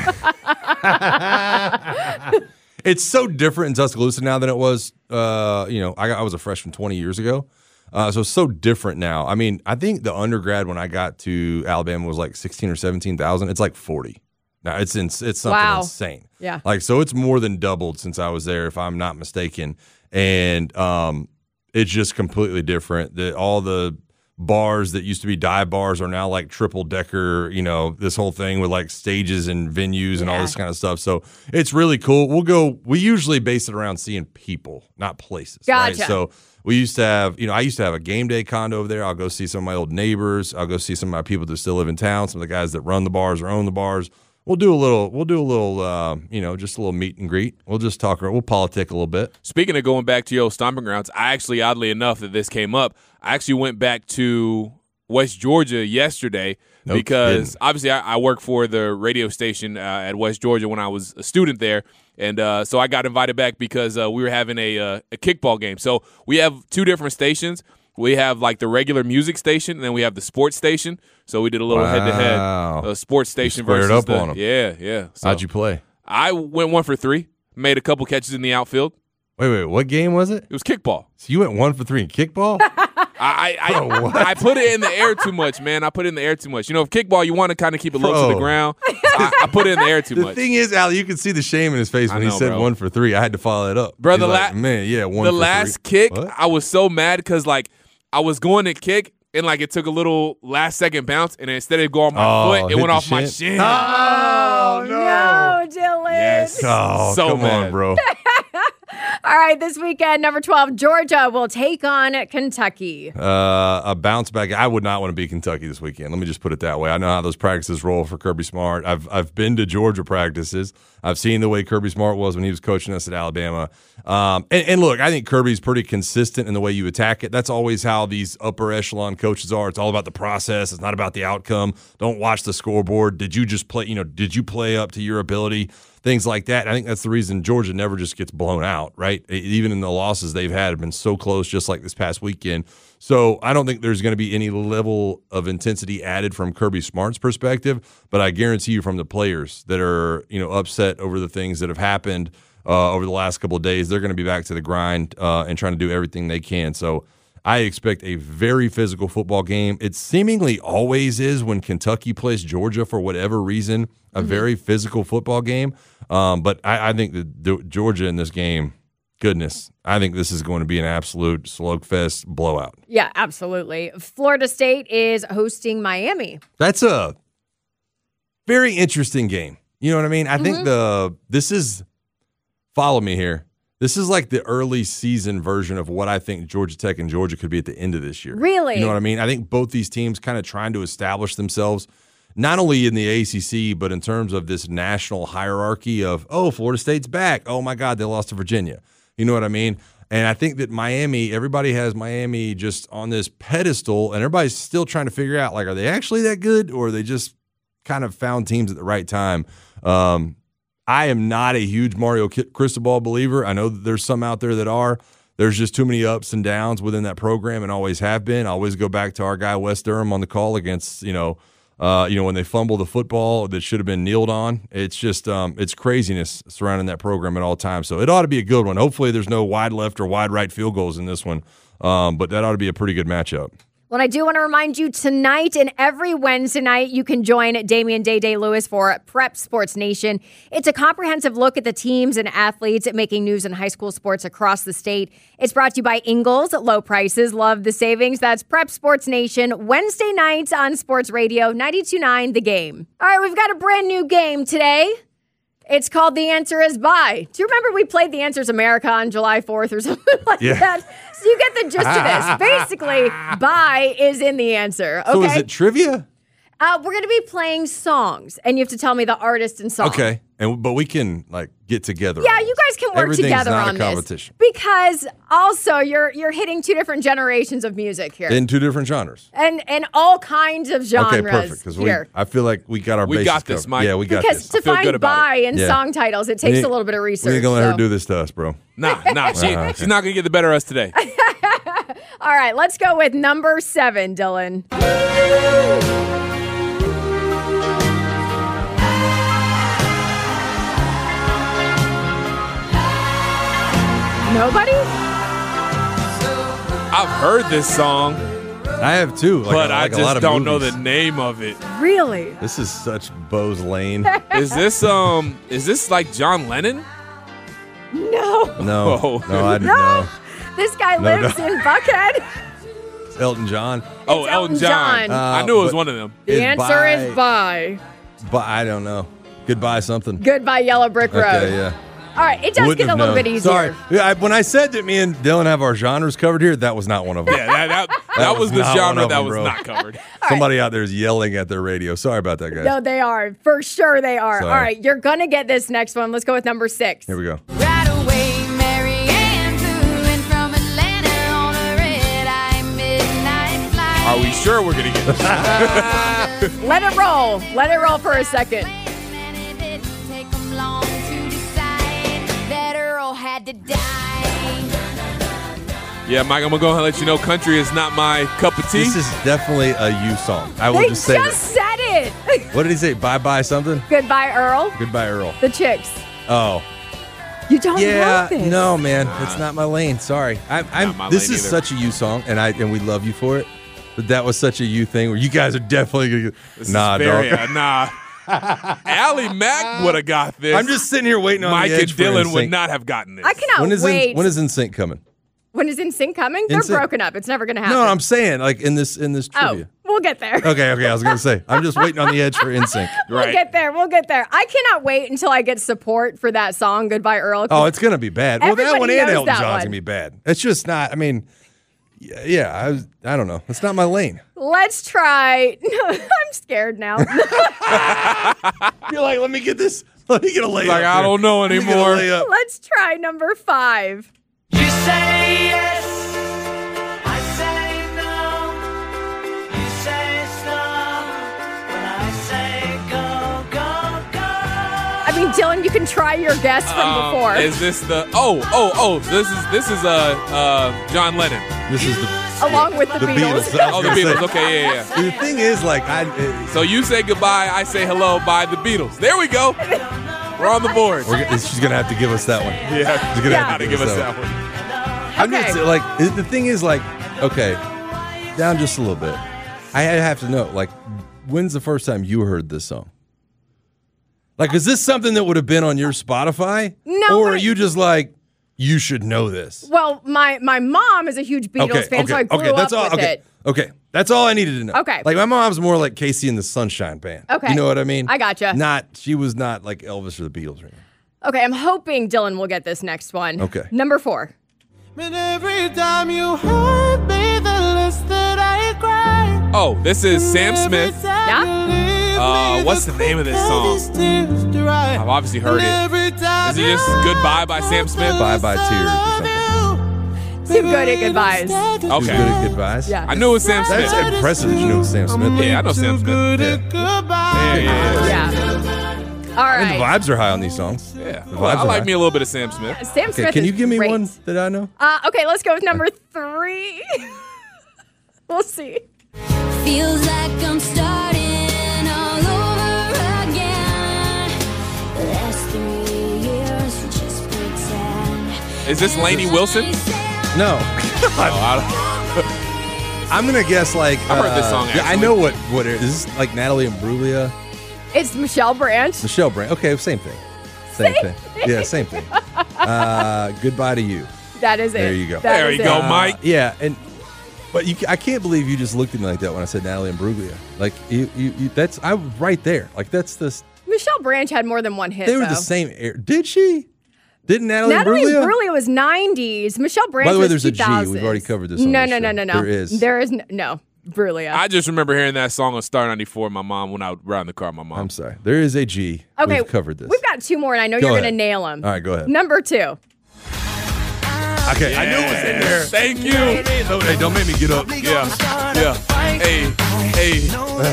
it's so different in Tuscaloosa now than it was. Uh, you know, I, I was a freshman twenty years ago. Uh, so it's so different now. I mean, I think the undergrad when I got to Alabama was like sixteen or seventeen thousand. It's like forty. Now it's in, it's something wow. insane. Yeah. Like, so it's more than doubled since I was there, if I'm not mistaken. And um, it's just completely different. The, all the bars that used to be dive bars are now like triple decker, you know, this whole thing with like stages and venues yeah. and all this kind of stuff. So it's really cool. We'll go, we usually base it around seeing people, not places. Gotcha. Right? So we used to have, you know, I used to have a game day condo over there. I'll go see some of my old neighbors. I'll go see some of my people that still live in town, some of the guys that run the bars or own the bars. We'll do a little, we'll do a little, uh, you know, just a little meet and greet. We'll just talk, we'll politic a little bit. Speaking of going back to your old stomping grounds, I actually, oddly enough, that this came up, I actually went back to West Georgia yesterday no because kidding. obviously I, I work for the radio station uh, at West Georgia when I was a student there. And uh, so I got invited back because uh, we were having a, uh, a kickball game. So we have two different stations. We have like the regular music station, and then we have the sports station. So we did a little wow. head-to-head uh, sports station you versus up the, on them. Yeah, yeah. So how'd you play? I went one for three, made a couple catches in the outfield. Wait, wait, what game was it? It was kickball. So you went one for three in kickball? I I, Bro, I I put it in the air too much, man. I put it in the air too much. You know, if kickball, you want to kind of keep it low to the ground. I, I put it in the air too the much. The thing is, Al, you can see the shame in his face when I know, he said bro. one for three. I had to follow it up. Bro, the like, la- man, yeah, one the for last three. kick, What? I was so mad because, like, I was going to kick, and, like, it took a little last-second bounce, and instead of going on my Oh, foot, it hit went the off my shin? shin. Oh, no, Dylan. Yes. Oh, So come mad. on, bro. All right, this weekend, number twelve, Georgia will take on Kentucky. Uh, a bounce back. I would not want to be Kentucky this weekend. Let me just put it that way. I know how those practices roll for Kirby Smart. I've I've been to Georgia practices. I've seen the way Kirby Smart was when he was coaching us at Alabama. Um, and, and look, I think Kirby's pretty consistent in the way you attack it. That's always how these upper echelon coaches are. It's all about the process. It's not about the outcome. Don't watch the scoreboard. Did you just play? You know, did you play up to your ability? Things like that. I think that's the reason Georgia never just gets blown out, right? Even in the losses they've had have been so close, just like this past weekend. So I don't think there's going to be any level of intensity added from Kirby Smart's perspective, but I guarantee you from the players that are, you know, upset over the things that have happened uh, over the last couple of days, they're going to be back to the grind uh, and trying to do everything they can. So I expect a very physical football game. It seemingly always is when Kentucky plays Georgia for whatever reason, a mm-hmm. very physical football game. Um, but I, I think that Georgia in this game, goodness, I think this is going to be an absolute slugfest blowout. Yeah, absolutely. Florida State is hosting Miami. That's a very interesting game. You know what I mean? I Mm-hmm. think the this is, follow me here, this is like the early season version of what I think Georgia Tech and Georgia could be at the end of this year. Really? You know what I mean? I think both these teams kind of trying to establish themselves, not only in the A C C, but in terms of this national hierarchy of, oh, Florida State's back. Oh, my God, they lost to Virginia. You know what I mean? And I think that Miami, everybody has Miami just on this pedestal, and everybody's still trying to figure out, like, are they actually that good, or are they just kind of found teams at the right time? Um, I am not a huge Mario Cristobal believer. I know that there's some out there that are. There's just too many ups and downs within that program and always have been. I always go back to our guy Wes Durham on the call against, you know, uh, you know, when they fumble the football that should have been kneeled on. It's just um, it's craziness surrounding that program at all times. So it ought to be a good one. Hopefully there's no wide left or wide right field goals in this one, um, but that ought to be a pretty good matchup. Well, I do want to remind you tonight and every Wednesday night, you can join Damian Day Day Lewis for Prep Sports Nation. It's a comprehensive look at the teams and athletes making news in high school sports across the state. It's brought to you by Ingles, low prices, love the savings. That's Prep Sports Nation, Wednesday nights on Sports Radio, ninety-two point nine The Game. All right, we've got a brand new game today. It's called The Answer Is Bye. Do you remember we played The Answer Is America on July fourth or something like Yeah. that? So you get the gist of this. Basically, bye is in the answer. Okay. So is it trivia? Uh, we're going to be playing songs, and you have to tell me the artist and song. Okay, and but we can like get together. Yeah, on you this. guys can work Everything's together not on a competition. this because also you're you're hitting two different generations of music here, In two different genres. and and all kinds of genres Okay, perfect. Because we, here. I feel like we got our We bases got this, covered. Mike. Yeah, we got Because this. to find bye in Yeah. song titles, it takes We ain't- a little bit of research. We ain't gonna let so. her do this to us, bro. Nah, nah, she, Uh, okay. she's not gonna get the better of us today. All right, let's go with number seven, Dylan. Nobody? I've heard this song, I have too, like, but a- like I a lot just of don't know movies. the name of it. Really? This is such Bo's lane. Is this um? Is this like John Lennon? No. No, Oh. no, I didn't No. know. This guy No, lives no. in Buckhead. It's Elton John. Oh, It's Elton Elton John. John. I Uh, knew it was but- one of them. The Is answer is bye. But I don't know. Goodbye something. Goodbye, Yellow Brick Road. Okay, yeah. All right, it does Wouldn't get a have little known. bit easier. Sorry. Yeah, I, when I said that me and Dylan have our genres covered here, that was not one of them. Yeah, that that, that, That was, was the not one genre of that them, was bro. not covered. Somebody out there is yelling at their radio. Sorry about that, guys. No, they are. For sure they are. Sorry. All right, you're going to get this next one. Let's go with number six. Here we go. Right away, Mary Ann flew in from Atlanta on a red-eye midnight flight. Are we sure we're gonna get this? Let it roll. Let it roll for a second. And it didn't take 'em long to decide that Earl had to die. Yeah, Mike, I'm gonna go ahead and let you know country is not my cup of tea. This is definitely a you song. I will They just just, say said it. that. What did he say? Bye bye something? Goodbye, Earl. Goodbye, Earl. The Chicks. Oh. You don't Yeah, know this. no, man, it's not my lane. Sorry, I, I'm. my This lane is either. such a you song, and I and we love you for it. But that was such a you thing where you guys are definitely gonna. This Nah, is very, dog. uh, nah. Allie Mack would have got this. I'm just sitting here waiting on Mike the and edge for Dylan N would Sync. not have gotten this. I cannot When is wait. in, when is N Sync coming? When is N Sync coming? They're N Sync. broken up. It's never going to happen. No, I'm saying like in this in this Oh, trivia. we'll get there. Okay, okay. I was gonna say I'm just waiting on the edge for N Sync. We'll get there. We'll get there. I cannot wait until I get support for that song, Goodbye, Earl. 'cause Oh, it's gonna be bad. Well, that Everybody one and knows Elton that John's one. gonna be bad. It's just not. I mean, yeah, yeah I, was, I don't know. It's not my lane. Let's try. I'm scared now. You're like, let me get this. Let me get a layup. Like, I here. don't know Let me get a anymore. layup. Let's try number five. You say yes, I say no. You say stop, when I say go, go, go. I mean, Dylan, you can try your guess from Um, before. Is this the? Oh, oh, oh! This is this is uh uh John Lennon. This is the Along with the, the Beatles. Beatles. I was Oh, the gonna Beatles. say. Okay, yeah, yeah. The thing is, like, I. It, So you say goodbye, I say hello by the Beatles. There we go. We're on the board. we're, gonna- she's gonna have to give us that one. Yeah, She's gonna Yeah. have gotta to give us that that one. one. I'm Okay. just like it- the thing is, like, okay, down just a little bit. I have to know, like, when's the first time you heard this song? Like, is this something that would have been on your Spotify? No, Or are but- you just like, you should know this. Well, my my mom is a huge Beatles Okay, fan, okay, so I grew okay, that's up all. with Okay, it. okay, that's all I needed to know. Okay. like my mom's more like Casey and the Sunshine Band. Okay. you know what I mean? I gotcha. Not she was not like Elvis or the Beatles or anything. Okay, I'm hoping Dylan will get this next one. Okay. Number four. And every time you hurt me, the less that I cry. Oh, this is Sam Smith. Yeah? Uh, what's the name of this song? I've obviously heard it. Is it just Goodbye by Sam Smith? Bye Bye Tears or something. Too good at goodbyes. Okay. Too good at goodbyes. Yeah. I knew it was Sam Smith. That's impressive that you knew it was Sam Smith. Yeah, I know Sam Smith. Yeah. Yeah, yeah, yeah. Yeah. All I mean, the right. vibes are high on these songs. Yeah. The Well, I vibes are like high. me a little bit of Sam Smith. Sam Okay, Smith can is you give me great. one that I know? Uh, okay, let's go with number three. We'll see. Feels like I'm starting all over again. The last three years we just pretend. Is this Lainey Wilson? No. Oh, I I'm gonna guess like I've heard this uh, song, Yeah, I actually. know what what it is. Is this like Natalie Imbruglia, It's Michelle Branch. Michelle Branch? Okay, same thing. Same, thing. Yeah, same thing. Uh, goodbye to you. That is it. There you go. That There is you it. go, Uh, Mike. Yeah, and but you, I can't believe you just looked at me like that when I said Natalie Imbruglia. Like you, you, you that's I was right there. Like that's the Michelle Branch had more than one hit. they were though. the same. Air. Did she? Didn't Natalie, Natalie Imbruglia? Imbruglia was nineties. Michelle Branch By the way, was there's a G. two thousands. We've already covered this on No, this no, show. no, no, no. There is. There is no, no. Bruglia. I just remember hearing that song on Star ninety-four. My mom, when I would ride in the car, with my mom. I'm sorry. There is a G. Okay, We've covered this. We've got two more, and I know Go you're ahead. going to nail them. All right, go ahead. Number two. Okay, I knew it was in there. Thank you. No, hey, don't make me get up. Yeah, yeah. Hey, hey, hit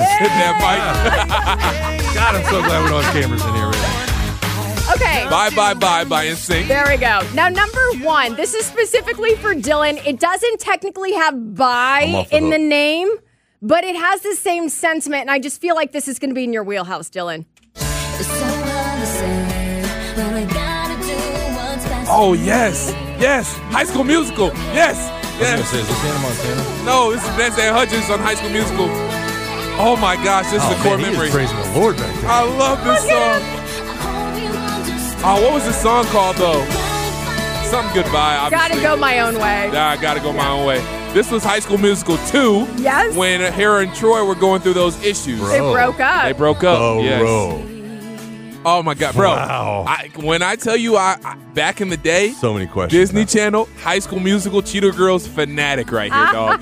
that mic. God, I'm so glad we don't have cameras in here. Really. Okay. Bye, bye, bye, by N Sync. There we go. Now, number one. This is specifically for Dylan. It doesn't technically have I'm "bye" off the in the hook. name, but it has the same sentiment, and I just feel like this is going to be in your wheelhouse, Dylan. Oh yes, yes. High School Musical. Yes, I was gonna yes. say, is this Hannah Montana? No, this is Denzel Hudgens on High School Musical. Oh my gosh, this Oh, is a core man, he memory. is praising the Lord back there. I love this song. Oh, what was the song called though? Something Goodbye. Obviously. Gotta go my own way. Yeah, I gotta go my own way. This was High School Musical two. Yes. When Hera and Troy were going through those issues. They broke up. They broke up. Oh, yes. bro. Oh my God, bro! Wow. I, when I tell you, I, I back in the day, So many questions. Disney now. Channel, High School Musical, Cheetah Girls fanatic right here, dog.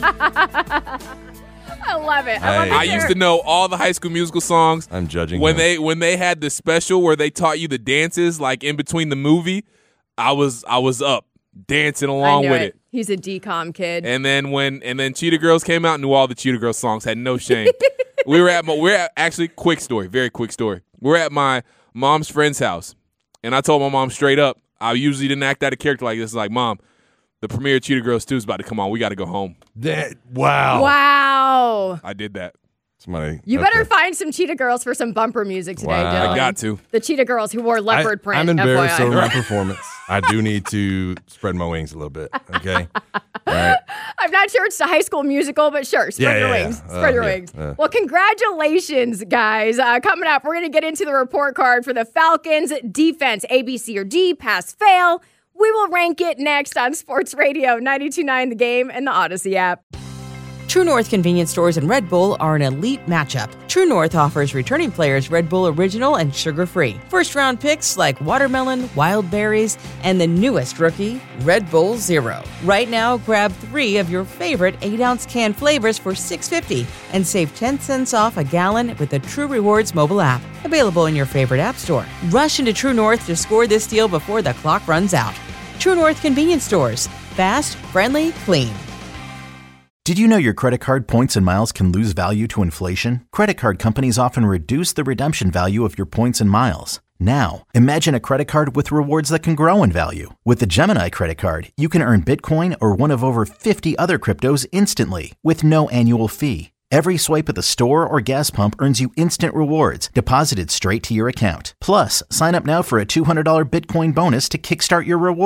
I love it. I, love Hey. it I used to know all the High School Musical songs. I'm judging when him. they when they had the special where they taught you the dances, like in between the movie. I was I was up dancing I along knew with it. it. He's a D COM kid. And then when and then Cheetah Girls came out, knew all the Cheetah Girls songs, had no shame. we were at my we're at actually quick story, very quick story. We're at my mom's friend's house, and I told my mom straight up, I usually didn't act out a character like this. Like, Mom, the premiere of Cheetah Girls two is about to come on. We got to go home. That, wow. Wow. I did that. Somebody. You okay. better find some Cheetah Girls for some bumper music today, Wow. Dylan. I got to. The Cheetah Girls who wore leopard I, print. I'm embarrassed F Y I. over my performance. I do need to spread my wings a little bit. Okay. All right. I'm not sure it's a High School Musical, but sure, spread Yeah, your yeah, wings. yeah. Spread Uh, your yeah, wings. uh. Well, congratulations, guys. Uh, coming up, we're going to get into the report card for the Falcons defense. A, B, C, or D, pass, fail. We will rank it next on Sports Radio ninety-two point nine The Game and the Odyssey app. True North convenience stores and Red Bull are an elite matchup. True North offers returning players Red Bull Original and sugar-free. First-round picks like watermelon, wild berries, and the newest rookie, Red Bull Zero. Right now, grab three of your favorite eight-ounce can flavors for six dollars and fifty cents and save ten cents off a gallon with the True Rewards mobile app. Available in your favorite app store. Rush into True North to score this deal before the clock runs out. True North convenience stores. Fast, friendly, clean. Did you know your credit card points and miles can lose value to inflation? Credit card companies often reduce the redemption value of your points and miles. Now, imagine a credit card with rewards that can grow in value. With the Gemini credit card, you can earn Bitcoin or one of over fifty other cryptos instantly with no annual fee. Every swipe at the store or gas pump earns you instant rewards deposited straight to your account. Plus, sign up now for a two hundred dollars Bitcoin bonus to kickstart your rewards.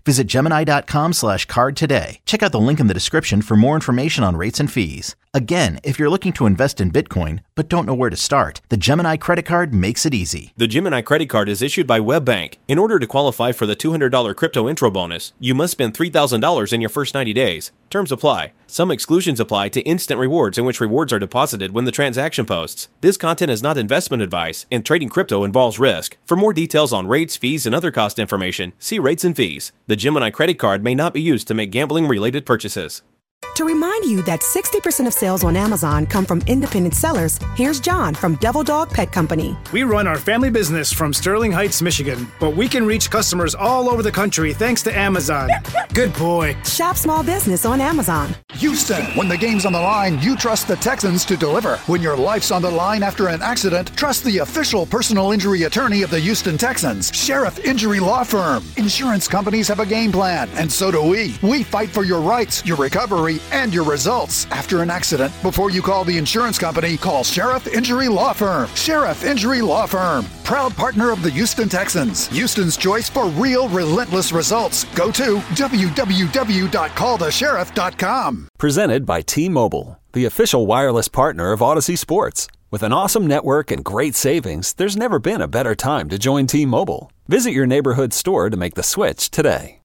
Visit Gemini.com slash card today. Check out the link in the description for more information on rates and fees. Again, if you're looking to invest in Bitcoin but don't know where to start, the Gemini credit card makes it easy. The Gemini credit card is issued by WebBank. In order to qualify for the two hundred dollars crypto intro bonus, you must spend three thousand dollars in your first ninety days. Terms apply. Some exclusions apply to instant rewards, in which rewards are deposited when the transaction posts. This content is not investment advice, and trading crypto involves risk. For more details on rates, fees, and other cost information, see rates and fees. The Gemini credit card may not be used to make gambling-related purchases. To remind you that sixty percent of sales on Amazon come from independent sellers, here's John from Devil Dog Pet Company. We run our family business from Sterling Heights, Michigan, but we can reach customers all over the country thanks to Amazon. Good boy. Shop small business on Amazon. Houston, when the game's on the line, you trust the Texans to deliver. When your life's on the line after an accident, trust the official personal injury attorney of the Houston Texans, Sheriff Injury Law Firm. Insurance companies have a game plan, and so do we. We fight for your rights, your recovery, and your results. After an accident, before you call the insurance company, call Sheriff Injury Law Firm. Sheriff Injury Law Firm, proud partner of the Houston Texans. Houston's choice for real, relentless results. Go to w w w dot call the sheriff dot com. Presented by T-Mobile, the official wireless partner of Odyssey Sports. With an awesome network and great savings, there's never been a better time to join T-Mobile. Visit your neighborhood store to make the switch today.